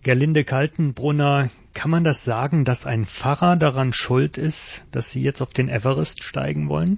Gerlinde Kaltenbrunner, kann man das sagen, dass ein Pfarrer daran schuld ist, dass Sie jetzt auf den Everest steigen wollen?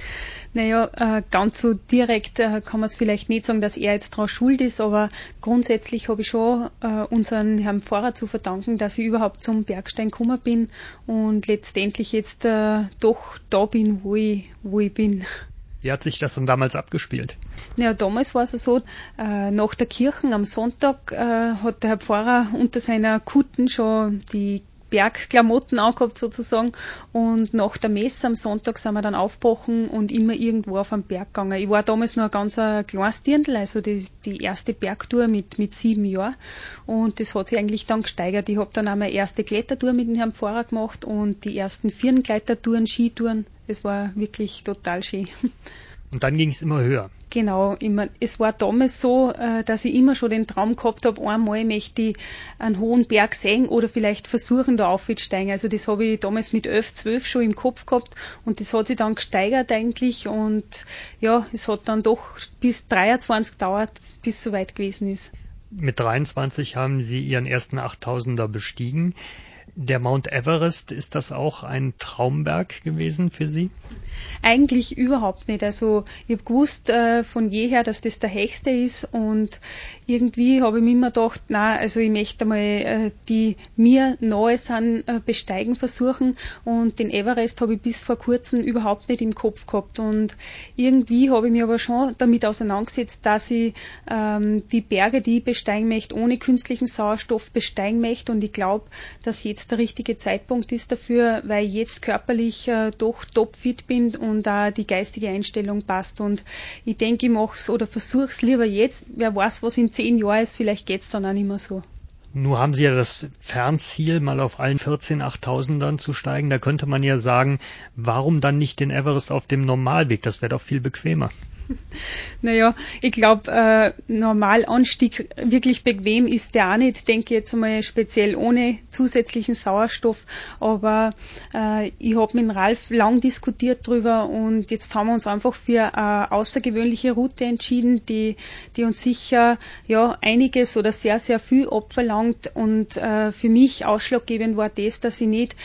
Naja, ganz so direkt kann man es vielleicht nicht sagen, dass er jetzt daran schuld ist, aber grundsätzlich habe ich schon unseren Herrn Pfarrer zu verdanken, dass ich überhaupt zum Bergsteigen gekommen bin und letztendlich jetzt doch da bin, wo ich bin. Wie hat sich das dann damals abgespielt? Ja, damals war es so, nach der Kirche am Sonntag hat der Herr Pfarrer unter seiner Kutten schon die Bergklamotten angehabt sozusagen und nach der Messe am Sonntag sind wir dann aufgebrochen und immer irgendwo auf den Berg gegangen. Ich war damals noch ein ganz kleines Dirndl, also die erste Bergtour mit 7 Jahren und das hat sich eigentlich dann gesteigert. Ich habe dann auch meine erste Klettertour mit dem Herrn Pfarrer gemacht und die ersten 4 Klettertouren, Skitouren. Das war wirklich total schön. Und dann ging es immer höher. Genau, es war damals so, dass ich immer schon den Traum gehabt habe, einmal möchte ich einen hohen Berg sehen oder vielleicht versuchen, da aufzusteigen. Also das habe ich damals mit 11, 12 schon im Kopf gehabt und das hat sich dann gesteigert eigentlich und ja, es hat dann doch bis 23 gedauert, bis es soweit gewesen ist. Mit 23 haben Sie Ihren ersten 8000er bestiegen. Der Mount Everest, ist das auch ein Traumberg gewesen für Sie? Eigentlich überhaupt nicht. Also ich habe gewusst von jeher, dass das der höchste ist und irgendwie habe ich mir immer gedacht, also ich möchte mal die mir nahe sind besteigen versuchen und den Everest habe ich bis vor kurzem überhaupt nicht im Kopf gehabt und irgendwie habe ich mich aber schon damit auseinandergesetzt, dass ich die Berge, die ich besteigen möchte, ohne künstlichen Sauerstoff besteigen möchte und ich glaube, dass jetzt der richtige Zeitpunkt ist dafür, weil ich jetzt körperlich doch topfit bin und auch die geistige Einstellung passt. Und ich denke, ich mache es oder versuche es lieber jetzt. Wer weiß, was in 10 Jahren ist, vielleicht geht es dann auch nicht mehr so. Nun haben Sie ja das Fernziel, mal auf allen 14 8000ern zu steigen. Da könnte man ja sagen, warum dann nicht den Everest auf dem Normalweg? Das wäre doch viel bequemer. Naja, ich glaube, Normalanstieg wirklich bequem ist der auch nicht, denke ich jetzt einmal speziell ohne zusätzlichen Sauerstoff, aber ich habe mit dem Ralf lang diskutiert drüber und jetzt haben wir uns einfach für eine außergewöhnliche Route entschieden, die uns sicher einiges oder sehr, sehr viel abverlangt und für mich ausschlaggebend war das, dass ich nicht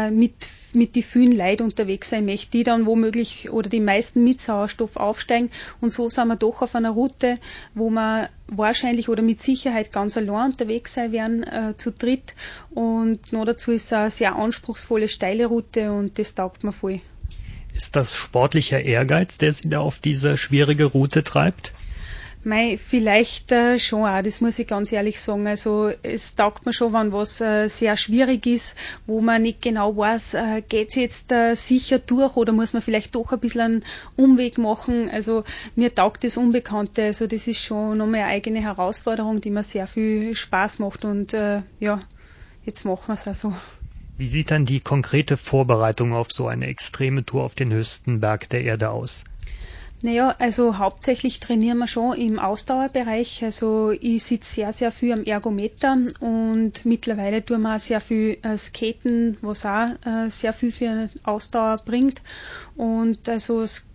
mit die vielen Leuten unterwegs sein möchte, die dann womöglich oder die meisten mit Sauerstoff aufsteigen und so sind wir doch auf einer Route, wo wir wahrscheinlich oder mit Sicherheit ganz allein unterwegs sein werden, zu dritt und noch dazu ist es eine sehr anspruchsvolle, steile Route und das taugt mir voll. Ist das sportlicher Ehrgeiz, der Sie da auf diese schwierige Route treibt? Vielleicht schon auch, das muss ich ganz ehrlich sagen. Also es taugt mir schon, wenn was sehr schwierig ist, wo man nicht genau weiß, geht's jetzt sicher durch oder muss man vielleicht doch ein bisschen einen Umweg machen. Also mir taugt das Unbekannte. Also das ist schon nochmal eine eigene Herausforderung, die mir sehr viel Spaß macht und jetzt machen wir es also. Wie sieht dann die konkrete Vorbereitung auf so eine extreme Tour auf den höchsten Berg der Erde aus? Naja, also hauptsächlich trainieren wir schon im Ausdauerbereich. Also ich sitze sehr, sehr viel am Ergometer und mittlerweile tun wir auch sehr viel Skaten, was auch sehr viel für Ausdauer bringt. Und also das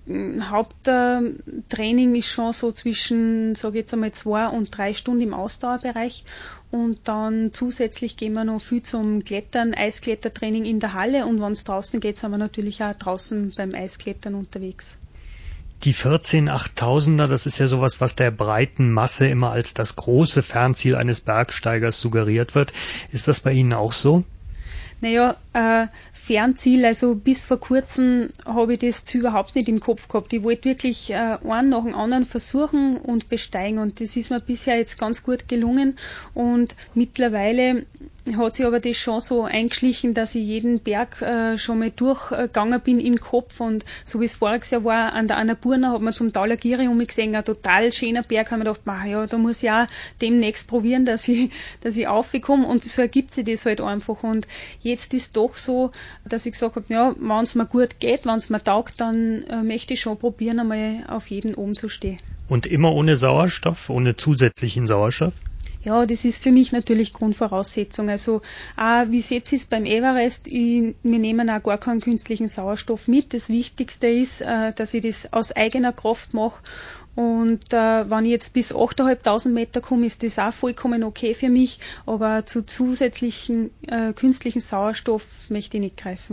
Haupttraining ist schon so zwischen, sage ich jetzt einmal, 2 und 3 Stunden im Ausdauerbereich. Und dann zusätzlich gehen wir noch viel zum Klettern, Eisklettertraining in der Halle und wenn es draußen geht, sind wir natürlich auch draußen beim Eisklettern unterwegs. Die 14 8000er, das ist ja sowas, was der breiten Masse immer als das große Fernziel eines Bergsteigers suggeriert wird. Ist das bei Ihnen auch so? Naja, Fernziel, also bis vor kurzem habe ich das überhaupt nicht im Kopf gehabt. Ich wollte wirklich einen nach dem anderen versuchen und besteigen und das ist mir bisher jetzt ganz gut gelungen und mittlerweile hat sich aber das schon so eingeschlichen, dass ich jeden Berg schon mal durchgegangen bin im Kopf und so wie es voriges Jahr war, an der Annapurna hat man zum Talagiri gesehen, ein total schöner Berg, haben wir gedacht, da muss ich auch demnächst probieren, dass ich aufkomme und so ergibt sich das halt einfach und jetzt ist doch so, dass ich gesagt habe, wenn es mir gut geht, wenn es mir taugt, dann möchte ich schon probieren, einmal auf jeden oben zu stehen. Und immer ohne Sauerstoff, ohne zusätzlichen Sauerstoff? Ja, das ist für mich natürlich Grundvoraussetzung. Also wie es jetzt ist beim Everest, wir nehmen auch gar keinen künstlichen Sauerstoff mit. Das Wichtigste ist, dass ich das aus eigener Kraft mache Und wenn ich jetzt bis 8.500 Meter komme, ist das auch vollkommen okay für mich, aber zu zusätzlichen künstlichen Sauerstoff möchte ich nicht greifen.